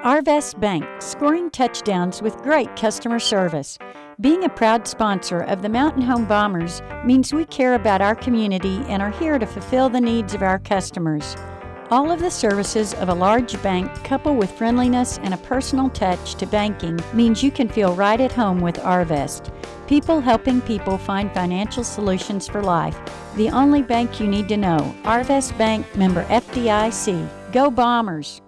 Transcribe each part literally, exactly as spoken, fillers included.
Arvest Bank, scoring touchdowns with great customer service. Being a proud sponsor of the Mountain Home Bombers means we care about our community and are here to fulfill the needs of our customers. All of the services of a large bank, coupled with friendliness and a personal touch to banking, means you can feel right at home with Arvest. People helping people find financial solutions for life. The only bank you need to know. Arvest Bank, member F D I C. Go Bombers!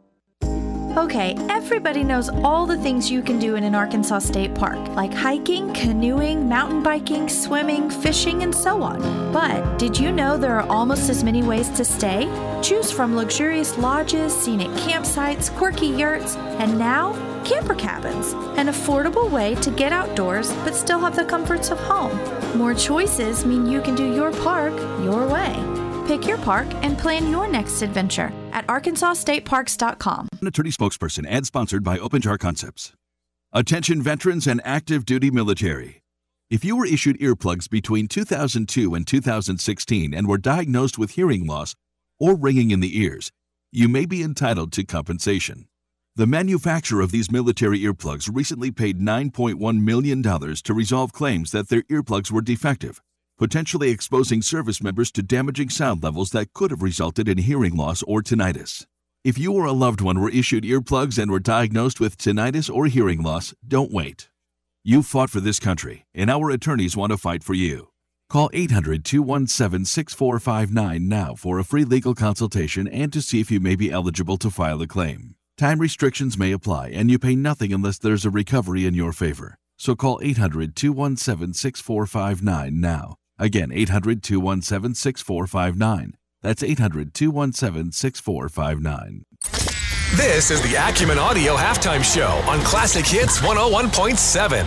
Okay, everybody knows all the things you can do in an Arkansas State Park, like hiking, canoeing, mountain biking, swimming, fishing, and so on. But did you know there are almost as many ways to stay? Choose from luxurious lodges, scenic campsites, quirky yurts, and now, camper cabins, an affordable way to get outdoors but still have the comforts of home. More choices mean you can do your park your way. Pick your park and plan your next adventure at arkansas state parks dot com. An attorney spokesperson, ad sponsored by OpenJar Concepts. Attention veterans and active duty military. If you were issued earplugs between two thousand two and two thousand sixteen and were diagnosed with hearing loss or ringing in the ears, you may be entitled to compensation. The manufacturer of these military earplugs recently paid nine point one million dollars to resolve claims that their earplugs were defective, potentially exposing service members to damaging sound levels that could have resulted in hearing loss or tinnitus. If you or a loved one were issued earplugs and were diagnosed with tinnitus or hearing loss, don't wait. You fought for this country, and our attorneys want to fight for you. Call eight hundred, two one seven, six four five nine now for a free legal consultation and to see if you may be eligible to file a claim. Time restrictions may apply, and you pay nothing unless there's a recovery in your favor. So call eight hundred, two one seven, six four five nine now. Again, eight hundred, two one seven, six four five nine. That's eight hundred, two one seven, six four five nine. This is the Acumen Audio Halftime Show on Classic Hits one oh one point seven.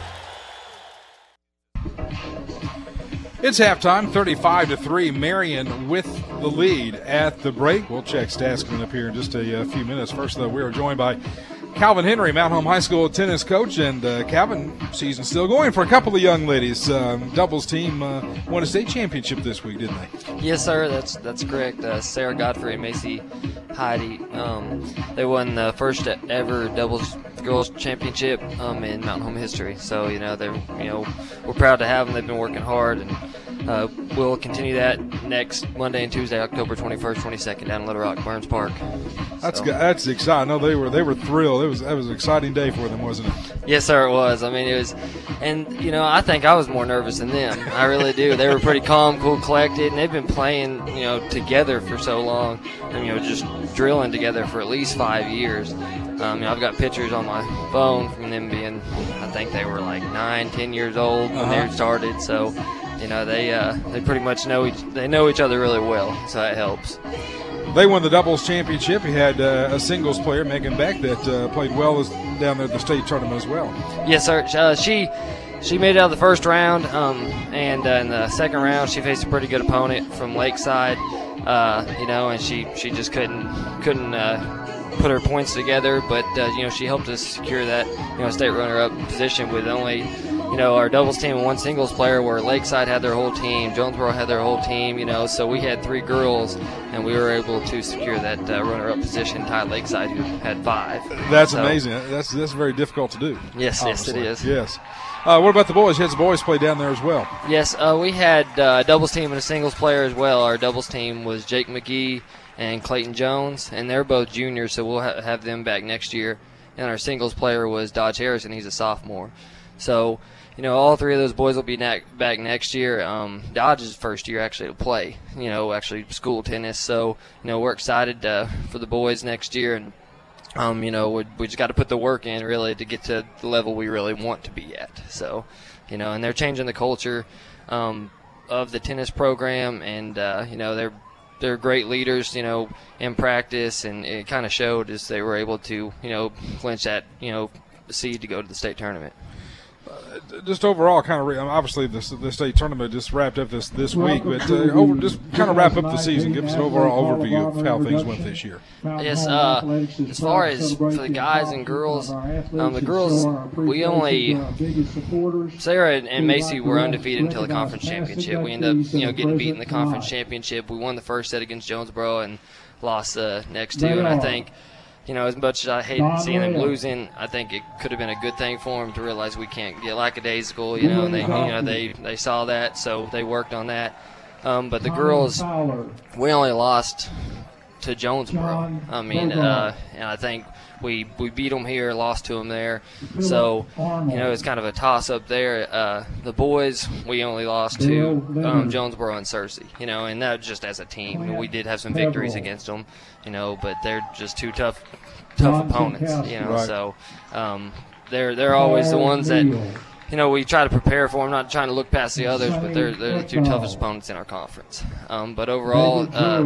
It's halftime, thirty-five to three. Marion with the lead at the break. We'll check stats coming up here in just a, a few minutes. First, though, we are joined by Calvin Henry, Mount Home High School tennis coach, and uh, Calvin, season's still going for a couple of young ladies. Um, doubles team uh, won a state championship this week, didn't they? Yes, sir. That's that's correct. Uh, Sarah Godfrey and Macy Heidi, um, they won the first ever doubles girls championship um, in Mount Home history. So you know they're you know we're proud to have them. They've been working hard, and uh, we'll continue that next Monday and Tuesday, October twenty-first, twenty-second, down in Little Rock, Burns Park. That's so. good. That's exciting. I know they were they were thrilled. It was that was an exciting day for them, wasn't it? Yes, sir. It was. I mean, it was, and you know, I think I was more nervous than them. I really do. They were pretty calm, cool, collected, and they've been playing, you know, together for so long, and you know, just drilling together for at least five years. Um, you know, I've got pictures on my phone from them being, I think they were like nine, ten years old when uh-huh. they started. So, you know, they uh, they pretty much know each they know each other really well. So that helps. They won the doubles championship. You had uh, a singles player, Megan Beck, that uh, played well as, down there at the state tournament as well. Yes, sir. Uh, she she made it out of the first round, um, and uh, in the second round, she faced a pretty good opponent from Lakeside. Uh, you know, and she, she just couldn't couldn't uh, put her points together. But uh, you know, she helped us secure that you know state runner-up position with only. You know, our doubles team and one singles player, where Lakeside had their whole team, Jonesboro had their whole team, you know, so we had three girls, and we were able to secure that uh, runner-up position, tied Lakeside, who had five. That's so, amazing. That's that's very difficult to do. Yes, obviously. yes, it is. Yes. Uh, what about the boys? You had the boys play down there as well. Yes, uh, we had uh, a doubles team and a singles player as well. Our doubles team was Jake McGee and Clayton Jones, and they're both juniors, so we'll ha- have them back next year. And our singles player was Dodge Harrison. He's a sophomore. So, you know, all three of those boys will be na- back next year. Um, Dodge's first year actually to play, you know, actually school tennis. So, you know, we're excited uh, for the boys next year. And, um, you know, we, we just got to put the work in, really, to get to the level we really want to be at. So, you know, and they're changing the culture um, of the tennis program. And, uh, you know, they're they're great leaders, you know, in practice. And it kind of showed as they were able to, you know, clinch that, you know, seed to go to the state tournament. Uh, just overall, kind of re- obviously the, the state tournament just wrapped up this, this week, but uh, over, just kind of wrap up the season. Give us an overall overview of how things went this year. Yes, uh, as far as for the guys and girls, um, the girls, we only Sarah and Macy were undefeated until the conference championship. We ended up, you know, getting beat in the conference championship. We won the first set against Jonesboro and lost the next two, and I think. you know, as much as I hate seeing them losing, I think it could have been a good thing for them to realize we can't get lackadaisical, you know, and they, you know, they, they saw that, so they worked on that. Um, but the girls, we only lost to Jonesboro. I mean, uh, and I think we we beat them here, lost to them there. So, you know, it's kind of a toss-up there. Uh, the boys, we only lost to um, Jonesboro and Searcy, you know, and that just as a team. We did have some victories against them, you know, but they're just two tough tough opponents, you know. Right. So um, they're they're always the ones that, you know, we try to prepare for them, not trying to look past the others, but they're, they're the two toughest opponents in our conference. Um, but overall, uh,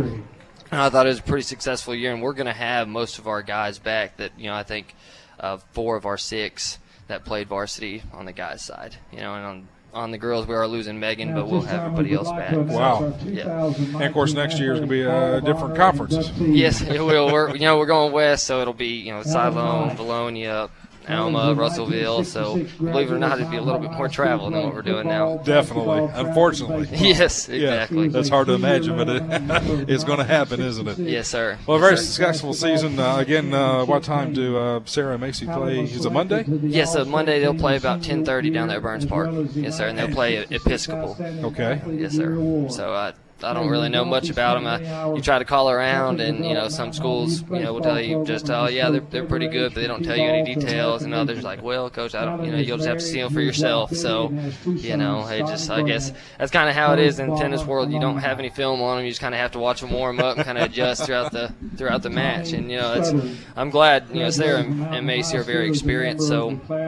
I thought it was a pretty successful year, and we're going to have most of our guys back that, you know, I think uh, four of our six that played varsity on the guys' side. You know, and on on the girls, we are losing Megan, but we'll have everybody else back. Wow. Yeah. And, of course, next year is going to be a different conferences. Yes, it will. We're, you know, we're going west, so it'll be, you know, Siloam, Bologna, Alma, Russellville, so believe it or not, it'd be a little bit more travel than what we're doing now. Definitely, unfortunately. Yes, exactly. Yeah, that's hard to imagine, but it, it's going to happen, isn't it? Yes, sir. Well, a very yes, successful season. Uh, again, uh, what time do uh, Sarah and Macy play? Is it Monday? Yes, so Monday they'll play about ten thirty down there at Burns Park. Yes, sir, and they'll play Episcopal. Okay. Yes, sir. So uh, I don't really know much about them. Uh, you try to call around, and, you know, some schools, you know, will tell you just, oh, yeah, they're, they're pretty good, but they don't tell you any details. And others like, well, Coach, I don't, you know, you'll just have to see them for yourself. So, you know, it just, I guess that's kind of how it is in the tennis world. You don't have any film on them. You just kind of have to watch them warm up and kind of adjust throughout the throughout the match. And, you know, it's, I'm glad, you know, Sarah and, and Macy are very experienced. So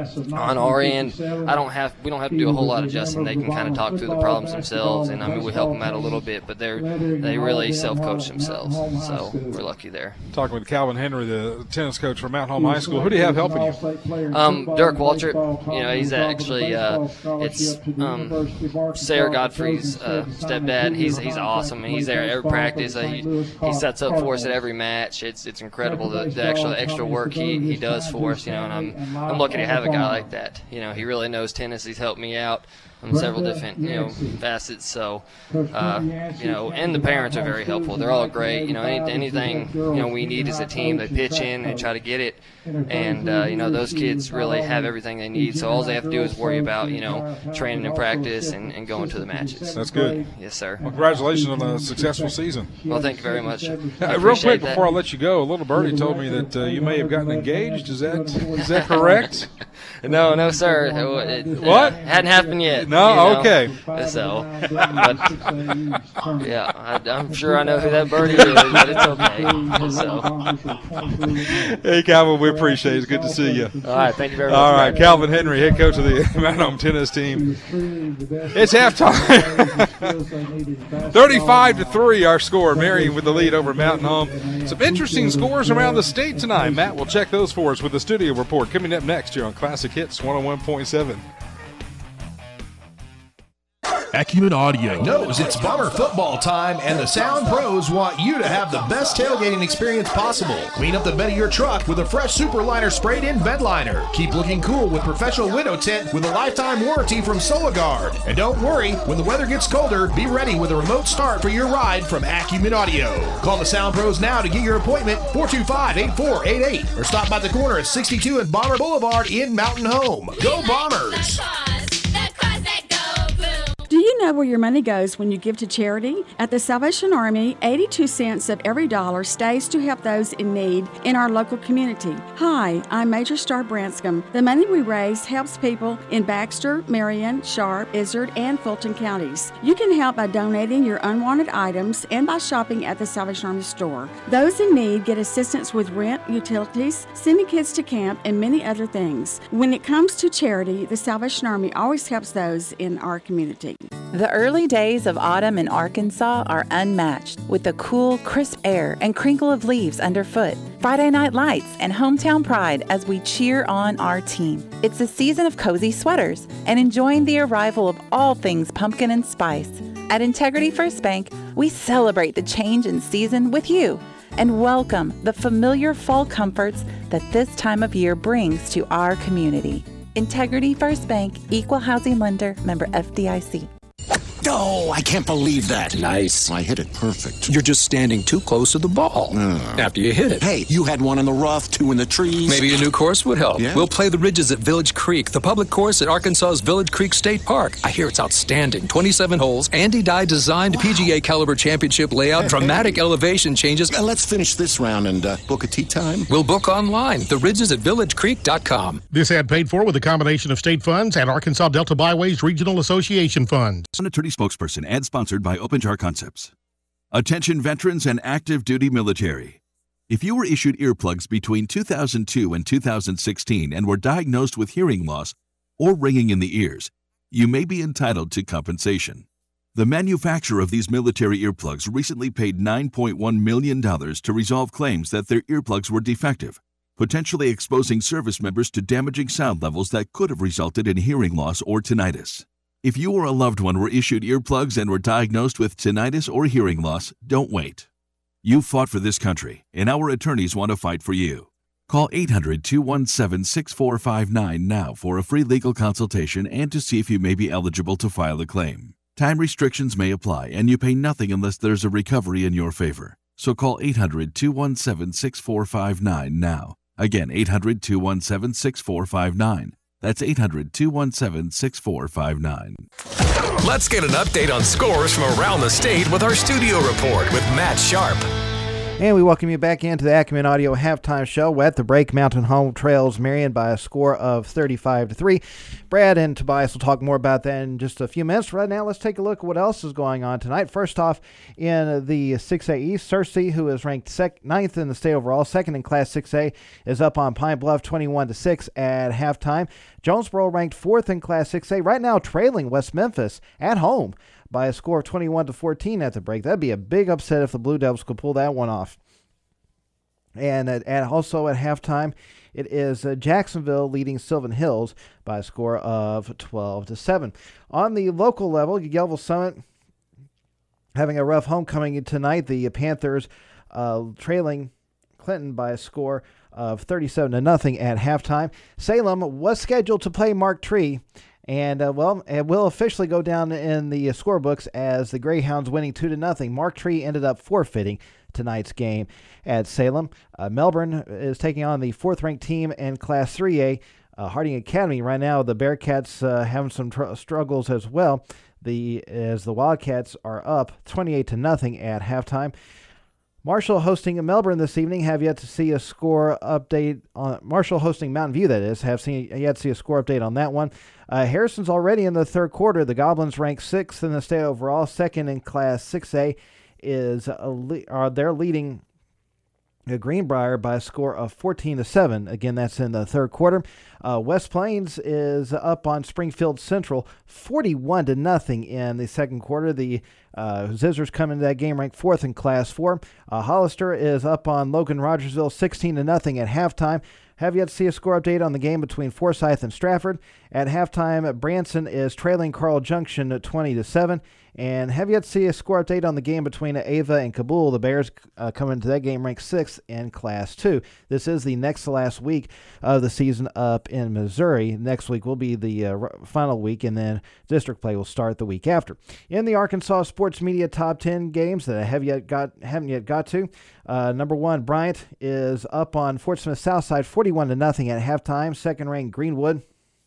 on our end, I don't have, we don't have to do a whole lot of adjusting. They can kind of talk through the problems themselves. And, I mean, we help them out a little bit, but they're, they really self-coach themselves, so we're lucky there. Talking with Calvin Henry, the tennis coach from Mount Home High School. Who do you have helping you? Um, Dirk Waltrip. You know, he's actually uh, it's um, Sarah Godfrey's uh, stepdad. He's he's awesome. He's there at every practice. Uh, he he sets up for us at every match. It's it's incredible the, the actual extra work he, he does for us. You know, and I'm I'm lucky to have a guy like that. You know, he really knows tennis. He's helped me out on several different, you know, facets. So, uh, you know, and the parents are very helpful. They're all great. You know, any, anything, you know, we need as a team, they pitch in and try to get it. And, uh, you know, those kids really have everything they need. So all they have to do is worry about, you know, training and practice and, and going to the matches. That's good. Yes, sir. Well, congratulations on a successful season. Well, thank you very much. Uh, real quick that. Before I let you go, a little birdie told me that uh, you may have gotten engaged. Is that is that correct? No, no, sir. It, it, what? It hadn't happened yet. No, you know? Okay. So, but, yeah, I, I'm sure I know who that birdie is, but it's okay. So. Hey, Calvin, we appreciate it. It's good to see you. All right, thank you very much. All right, Calvin Henry, head coach of the Mount Home tennis team. It's halftime. thirty-five to three, our score. Marion with the lead over Mountain Home. Some interesting scores around the state tonight. Matt will check those for us with the studio report coming up next here on Classic Hits one oh one point seven. Acumen Audio knows it's Bomber football time, and the Sound Pros want you to have the best tailgating experience possible. Clean up the bed of your truck with a fresh Super Liner sprayed-in bed liner. Keep looking cool with professional window tint with a lifetime warranty from SoloGuard. And don't worry, when the weather gets colder, be ready with a remote start for your ride from Acumen Audio. Call the Sound Pros now to get your appointment, four two five, eight four eight eight, or stop by the corner at sixty-two and Bomber Boulevard in Mountain Home. Go Bombers! Do you know where your money goes when you give to charity? At the Salvation Army, eighty-two cents of every dollar stays to help those in need in our local community. Hi, I'm Major Star Branscombe. The money we raise helps people in Baxter, Marion, Sharp, Izzard, and Fulton counties. You can help by donating your unwanted items and by shopping at the Salvation Army store. Those in need get assistance with rent, utilities, sending kids to camp, and many other things. When it comes to charity, the Salvation Army always helps those in our community. The early days of autumn in Arkansas are unmatched, with the cool, crisp air and crinkle of leaves underfoot, Friday night lights, and hometown pride as we cheer on our team. It's a season of cozy sweaters and enjoying the arrival of all things pumpkin and spice. At Integrity First Bank, we celebrate the change in season with you and welcome the familiar fall comforts that this time of year brings to our community. Integrity First Bank, Equal Housing Lender, member F D I C. Oh, I can't believe that. Nice. I hit it perfect. You're just standing too close to the ball uh. after you hit it. Hey, you had one in the rough, two in the trees. Maybe a new course would help. Yeah? We'll play the Ridges at Village Creek, the public course at Arkansas's Village Creek State Park. I hear it's outstanding. twenty-seven holes, Andy Dye designed, wow. P G A caliber championship layout, hey, dramatic hey. elevation changes. Uh, let's finish this round and uh, book a tee time. We'll book online. The Ridges at village creek dot com. This ad paid for with a combination of state funds and Arkansas Delta Byways Regional Association funds. An attorney spokesperson, ad sponsored by OpenJar Concepts. Attention veterans and active duty military. If you were issued earplugs between two thousand two and two thousand sixteen and were diagnosed with hearing loss or ringing in the ears, you may be entitled to compensation. The manufacturer of these military earplugs recently paid nine point one million dollars to resolve claims that their earplugs were defective, potentially exposing service members to damaging sound levels that could have resulted in hearing loss or tinnitus. If you or a loved one were issued earplugs and were diagnosed with tinnitus or hearing loss, don't wait. You fought for this country, and our attorneys want to fight for you. Call eight hundred, two one seven, six four five nine now for a free legal consultation and to see if you may be eligible to file a claim. Time restrictions may apply, and you pay nothing unless there's a recovery in your favor. So call eight hundred, two one seven, six four five nine now. Again, eight hundred, two one seven, six four five nine. That's eight hundred, two one seven, six four five nine. Let's get an update on scores from around the state with our studio report with Matt Sharp. And we welcome you back into the Acumen Audio halftime show. At the break, Mountain Home trails Marion by a score of thirty-five to three. Brad and Tobias will talk more about that in just a few minutes. Right now, let's take a look at what else is going on tonight. First off, in the six A East, Searcy, who is ranked sec- ninth in the state overall, second in Class six A, is up on Pine Bluff twenty-one to six at halftime. Jonesboro ranked fourth in Class six A, right now trailing West Memphis at home by a score of twenty-one to fourteen at the break. That'd be a big upset if the Blue Devils could pull that one off. And at, at also at halftime, it is uh, Jacksonville leading Sylvan Hills by a score of twelve to seven. On the local level, Yellville Summit having a rough homecoming tonight. The Panthers uh, trailing Clinton by a score of thirty-seven to nothing at halftime. Salem was scheduled to play Mark Tree, and uh, well, it will officially go down in the uh, scorebooks as the Greyhounds winning two to nothing. Mark Tree ended up forfeiting tonight's game at Salem. Uh, Melbourne is taking on the fourth-ranked team in Class three A, uh, Harding Academy. Right now, the Bearcats uh, having some tr- struggles as well. The as the Wildcats are up twenty-eight to nothing at halftime. Marshall hosting Melbourne this evening. Have yet to see a score update on Marshall hosting Mountain View. That is, have seen yet to see a score update on that one. Uh, Harrison's already in the third quarter. The Goblins ranked sixth in the state overall, second in Class six A. Is a le- are they're leading Greenbrier by a score of fourteen to seven. Again, that's in the third quarter. Uh, West Plains is up on Springfield Central forty-one to nothing in the second quarter. The uh, Zizzers come into that game ranked fourth in Class four. Uh, Hollister is up on Logan Rogersville sixteen to nothing at halftime. Have yet to see a score update on the game between Forsyth and Stratford. At halftime, Branson is trailing Carl Junction twenty to seven. And have yet to see a score update on the game between Ava and Kabul. The Bears uh, come into that game ranked sixth in Class two. This is the next to last week of the season up in Missouri. Next week will be the uh, final week, and then district play will start the week after. In the Arkansas Sports Media Top ten games that I have yet got, haven't yet got to, uh, number one, Bryant is up on Fort Smith Southside forty-one to nothing at halftime. Second-ranked Greenwood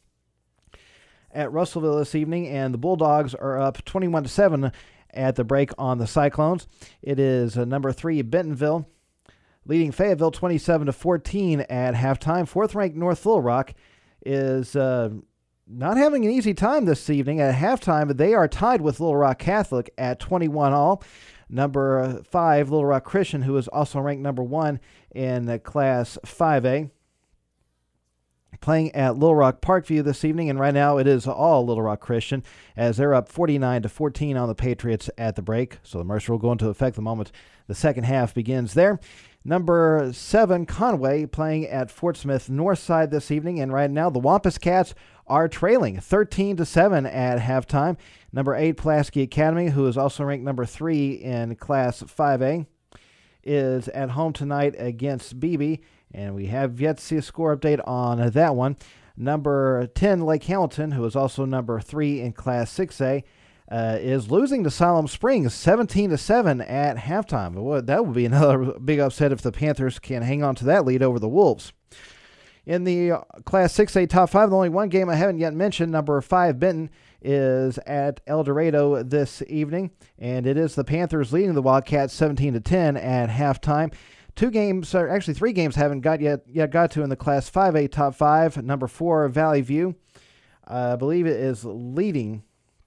at Russellville this evening, and the Bulldogs are up twenty-one to seven at the break on the Cyclones. It is uh, number three, Bentonville, leading Fayetteville twenty-seven to fourteen at halftime. Fourth-ranked North Little Rock is uh, not having an easy time this evening. At halftime, they are tied with Little Rock Catholic at twenty-one all. Number five, Little Rock Christian, who is also ranked number one in uh, Class five A. Playing at Little Rock Parkview this evening, and right now it is all Little Rock Christian as they're up forty-nine to fourteen on the Patriots at the break. So the Mercer will go into effect the moment the second half begins there. Number seven, Conway, playing at Fort Smith Northside this evening, and right now the Wampus Cats are trailing thirteen to seven at halftime. Number eight, Pulaski Academy, who is also ranked number three in Class five A, is at home tonight against Beebe. And we have yet to see a score update on that one. Number ten, Lake Hamilton, who is also number three in Class six A, uh, is losing to Siloam Springs seventeen to seven at halftime. Well, that would be another big upset if the Panthers can hang on to that lead over the Wolves. In the Class six A Top five, the only one game I haven't yet mentioned, number five Benton, is at El Dorado this evening, and it is the Panthers leading the Wildcats seventeen to ten at halftime. Two games, or actually three games, haven't got yet yet got to in the Class five A Top five. Number four Valley View, uh, I believe it is leading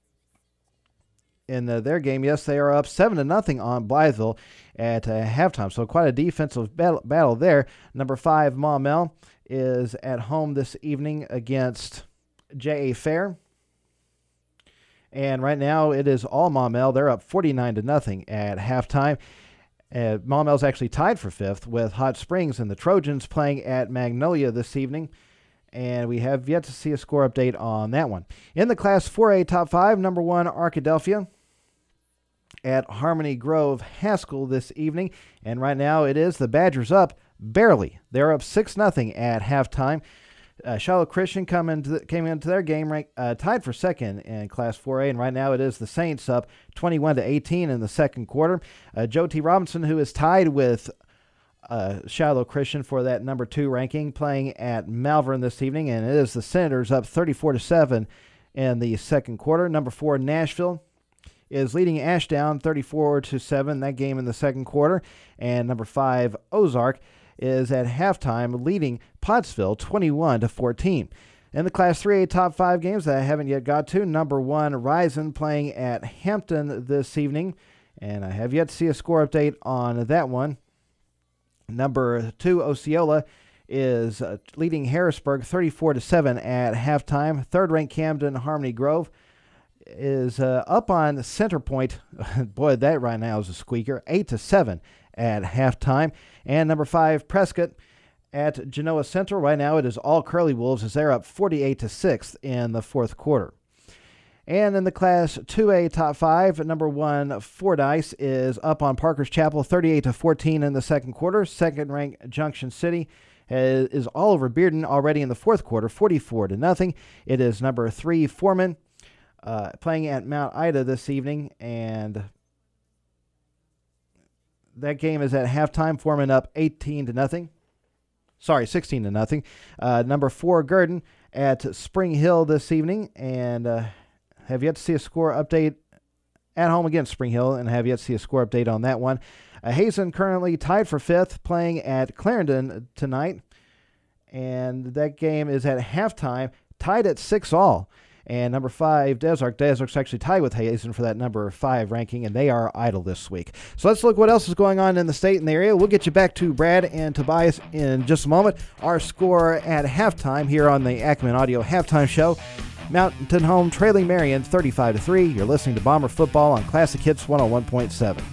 in uh, their game. Yes, they are up seven to nothing on Blytheville at uh, halftime. So quite a defensive battle, battle there. Number five Maumelle is at home this evening against J A Fair. And right now it is all Maumelle. They're up forty-nine to nothing at halftime. Uh, Maumelle's actually tied for fifth with Hot Springs and the Trojans playing at Magnolia this evening. And we have yet to see a score update on that one. In the Class four A Top five, number one Arkadelphia at Harmony Grove Haskell this evening. And right now it is the Badgers up barely. They're up six nothing at halftime. Uh, Shiloh Christian come into the, came into their game rank, uh, tied for second in Class four A, and right now it is the Saints up twenty-one to eighteen in the second quarter. Uh, Joe T. Robinson, who is tied with uh, Shiloh Christian for that number two ranking, playing at Malvern this evening, and it is the Senators up thirty-four to seven in the second quarter. Number four Nashville is leading Ashdown thirty-four to seven, that game in the second quarter, and number five Ozark is at halftime leading Pottsville twenty-one to fourteen. In the Class three A Top five games that I haven't yet got to, number one Risen playing at Hampton this evening, and I have yet to see a score update on that one. Number two Osceola is uh, leading Harrisburg thirty-four to seven at halftime. Third-ranked Camden Harmony Grove is uh, up on Center Point. Boy, that right now is a squeaker. eight to seven at halftime. And number five, Prescott at Genoa Central. Right now it is all Curly Wolves as they're up forty-eight to six in the fourth quarter. And in the Class two A Top five, number one Fordyce is up on Parker's Chapel thirty-eight to fourteen in the second quarter. Second-ranked Junction City has, is all over Bearden already in the fourth quarter, forty-four to nothing. It is number three Foreman uh, playing at Mount Ida this evening, and that game is at halftime. Foreman up eighteen to nothing. Sorry, sixteen to nothing. Uh, number four Gurdon at Spring Hill this evening, and uh, have yet to see a score update at home against Spring Hill, and have yet to see a score update on that one. Uh, Hazen currently tied for fifth, playing at Clarendon tonight, and that game is at halftime, tied at six all. And number five, Desark. Desark's actually tied with Hazen for that number five ranking, and they are idle this week. So let's look what else is going on in the state and the area. We'll get you back to Brad and Tobias in just a moment. Our score at halftime here on the Acumen Audio Halftime Show. Mountain Home trailing Marion thirty-five to three. You're listening to Bomber Football on Classic Hits one oh one point seven.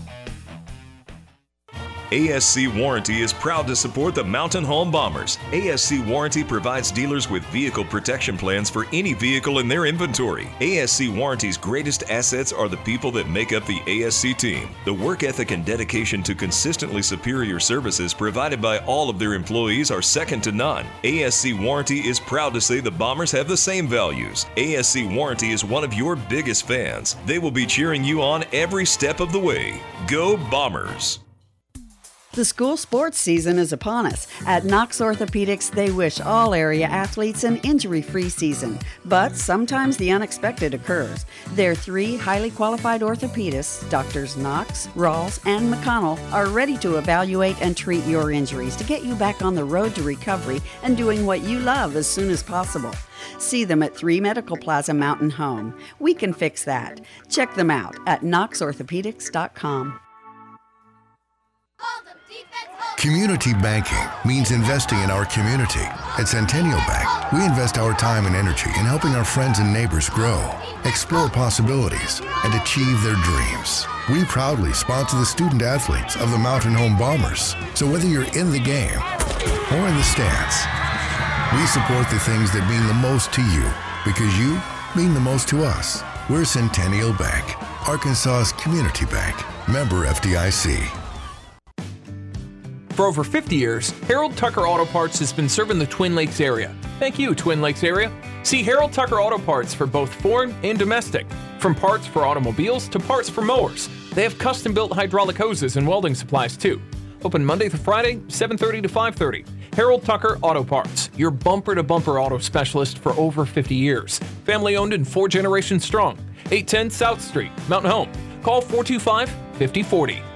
A S C Warranty is proud to support the Mountain Home Bombers. A S C Warranty provides dealers with vehicle protection plans for any vehicle in their inventory. A S C Warranty's greatest assets are the people that make up the A S C team. The work ethic and dedication to consistently superior services provided by all of their employees are second to none. A S C Warranty is proud to say the Bombers have the same values. A S C Warranty is one of your biggest fans. They will be cheering you on every step of the way. Go Bombers! The school sports season is upon us. At Knox Orthopedics, they wish all area athletes an injury-free season. But sometimes the unexpected occurs. Their three highly qualified orthopedists, Doctors Knox, Rawls, and McConnell, are ready to evaluate and treat your injuries to get you back on the road to recovery and doing what you love as soon as possible. See them at three Medical Plaza Mountain Home. We can fix that. Check them out at knox orthopedics dot com. Community banking means investing in our community. At Centennial Bank, we invest our time and energy in helping our friends and neighbors grow, explore possibilities, and achieve their dreams. We proudly sponsor the student athletes of the Mountain Home Bombers. So whether you're in the game or in the stands, we support the things that mean the most to you because you mean the most to us. We're Centennial Bank, Arkansas's community bank. Member F D I C. For over fifty years, Harold Tucker Auto Parts has been serving the Twin Lakes area. Thank you, Twin Lakes area. See Harold Tucker Auto Parts for both foreign and domestic. From parts for automobiles to parts for mowers. They have custom-built hydraulic hoses and welding supplies too. Open Monday through Friday, seven thirty to five thirty. Harold Tucker Auto Parts, your bumper-to-bumper auto specialist for over fifty years. Family-owned and four generations strong. eight ten South Street, Mountain Home. Call four two five, five oh four oh.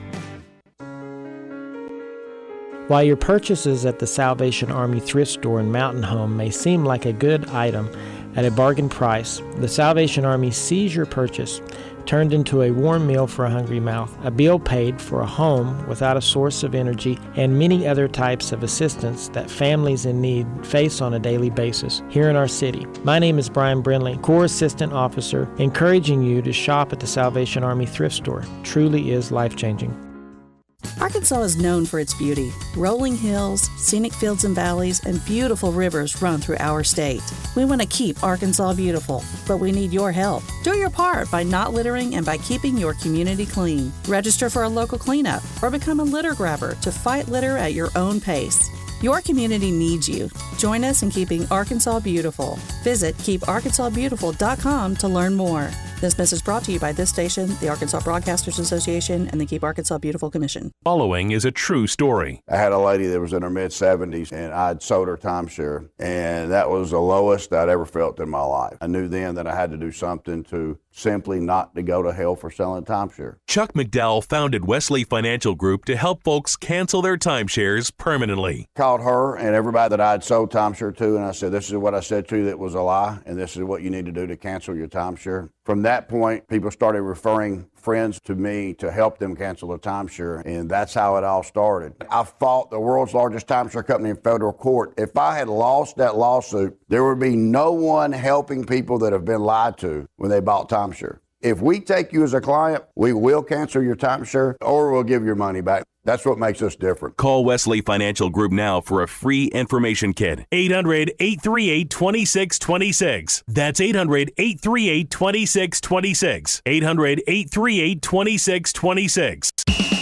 While your purchases at the Salvation Army Thrift Store in Mountain Home may seem like a good item at a bargain price, the Salvation Army sees your purchase turned into a warm meal for a hungry mouth, a bill paid for a home without a source of energy, and many other types of assistance that families in need face on a daily basis here in our city. My name is Brian Brindley, Corps Assistant Officer, encouraging you to shop at the Salvation Army Thrift Store. Truly is life-changing. Arkansas is known for its beauty. Rolling hills, scenic fields and valleys, and beautiful rivers run through our state. We want to keep Arkansas beautiful, but we need your help. Do your part by not littering and by keeping your community clean. Register for a local cleanup or become a litter grabber to fight litter at your own pace. Your community needs you. Join us in keeping Arkansas beautiful. Visit keep arkansas beautiful dot com to learn more. This message brought to you by this station, the Arkansas Broadcasters Association, and the Keep Arkansas Beautiful Commission. Following is a true story. I had a lady that was in her mid-seventies, and I'd sold her timeshare, and that was the lowest I'd ever felt in my life. I knew then that I had to do something to simply not to go to hell for selling timeshare. Chuck McDowell founded Wesley Financial Group to help folks cancel their timeshares permanently. Called her and everybody that I'd sold timeshare to, and I said, this is what I said to you that was a lie, and this is what you need to do to cancel your timeshare. From that point, people started referring friends to me to help them cancel a timeshare, and that's how it all started. I fought the world's largest timeshare company in federal court. If I had lost that lawsuit, there would be no one helping people that have been lied to when they bought timeshare. If we take you as a client, we will cancel your timeshare or we'll give your money back. That's what makes us different. Call Wesley Financial Group now for a free information kit. eight hundred, eight three eight, two six two six. That's eight hundred, eight three eight, two six two six. eight hundred, eight three eight, two six two six.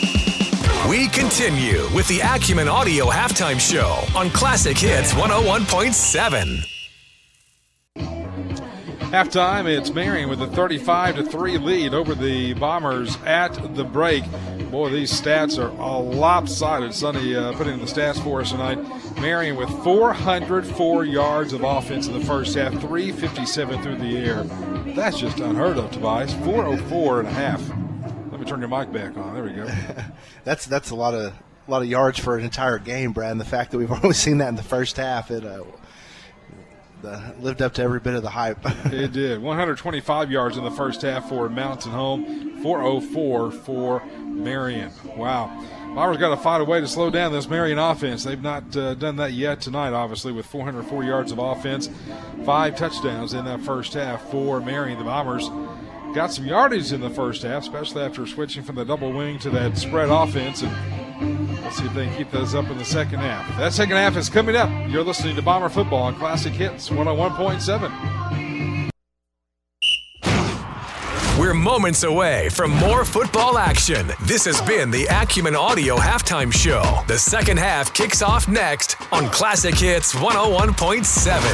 We continue with the Acumen Audio Halftime Show on Classic Hits one oh one point seven. Halftime, it's Marion with a thirty-five to three lead over the Bombers at the break. Boy, these stats are all lopsided. Sonny uh, putting in the stats for us tonight. Marion with four hundred four yards of offense in the first half, three fifty-seven through the air. That's just unheard of, Tobias. four oh four and a half. Let me turn your mic back on. There we go. that's that's a lot of a lot of yards for an entire game, Brad. And the fact that we've only seen that in the first half, it uh, The, lived up to every bit of the hype. It did. one hundred twenty-five yards in the first half for Mountain Home, four oh four for Marion. Wow. Bombers got to find a way to slow down this Marion offense. They've not uh, done that yet tonight, obviously, with four hundred four yards of offense, five touchdowns in that first half for Marion. The Bombers got some yardage in the first half, especially after switching from the double wing to that spread offense, and we'll see if they can keep those up in the second half. That second half is coming up. You're listening to Bomber Football on Classic Hits one oh one point seven. We're moments away from more football action. This has been the Acumen Audio Halftime Show. The second half kicks off next on Classic Hits one oh one point seven.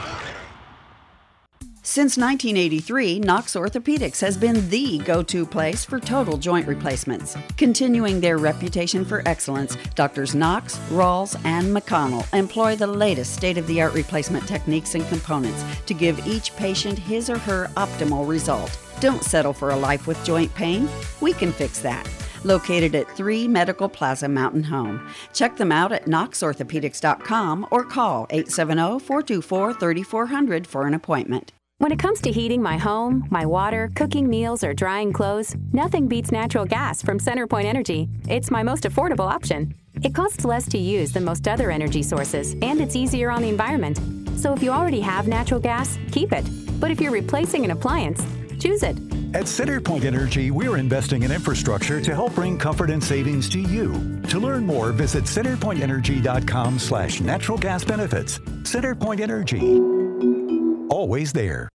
Since nineteen eighty-three, Knox Orthopedics has been the go-to place for total joint replacements. Continuing their reputation for excellence, Doctors Knox, Rawls, and McConnell employ the latest state-of-the-art replacement techniques and components to give each patient his or her optimal result. Don't settle for a life with joint pain. We can fix that. Located at three Medical Plaza Mountain Home. Check them out at knox orthopedics dot com or call eight seven zero, four two four, three four zero zero for an appointment. When it comes to heating my home, my water, cooking meals, or drying clothes, nothing beats natural gas from CenterPoint Energy. It's my most affordable option. It costs less to use than most other energy sources, and it's easier on the environment. So if you already have natural gas, keep it. But if you're replacing an appliance, choose it. At CenterPoint Energy, we're investing in infrastructure to help bring comfort and savings to you. To learn more, visit centerpoint energy dot com slash natural gas benefits. CenterPoint Energy. Always there.